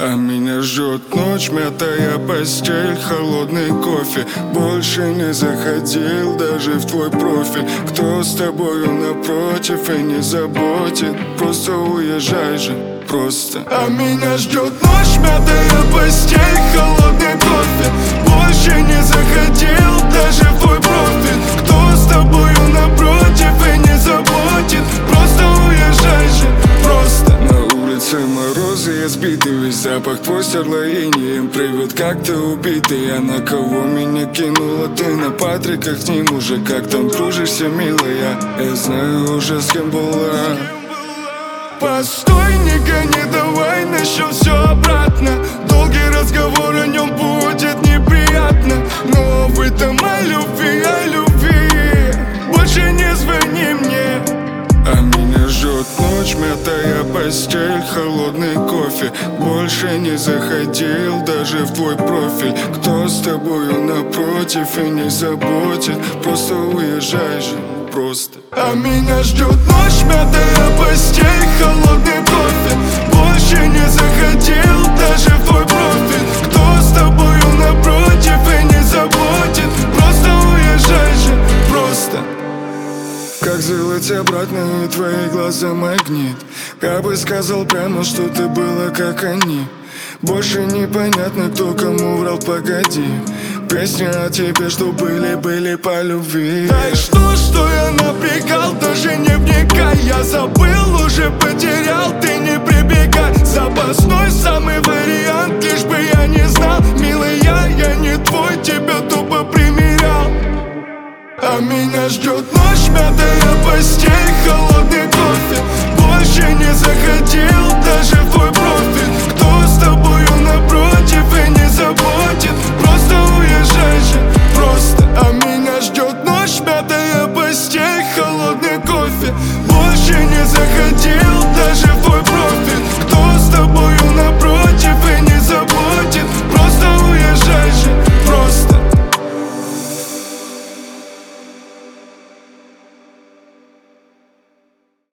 А меня ждет ночь, мятая постель, холодный кофе. Больше не заходил даже в твой профиль. Кто с тобою напротив и не заботит, просто уезжай же, просто. А меня ждет ночь, мятая постель, холодный кофе. Больше не заходил даже в твой профиль. Кто с тобою напротив и не заботит, просто уезжай же, просто. Морозы, я сбитый, весь запах твой стерла инеем. Привет, как ты убитый, а на кого меня кинула ты? На Патриках с ним уже, как там кружишься, милая. Я знаю уже, с кем была. Постой, не гони, давай начнем все обратно. Долгий разговор о нем будет неприятно, но в этом о любви больше не звони мне. А меня ждет ночь, мятая постель, холодный кофе. Больше не заходил даже в твой профиль. Кто с тобою напротив и не заботит, просто уезжай же, просто. А меня ждет ночь, мятая постель, холодный кофе. Больше не заходил даже в твой профиль. Кто с тобою напротив и не заботит, просто уезжай же, просто. Как сделать обратно, и твои глаза магнит. Я бы сказал прямо, что ты была как они. Больше непонятно, кто кому врал, погоди. Песни о тебе, что были по любви. Да и что я напрягал, даже не вникай. Я забыл, уже потерял, ты не прибегай. Запасной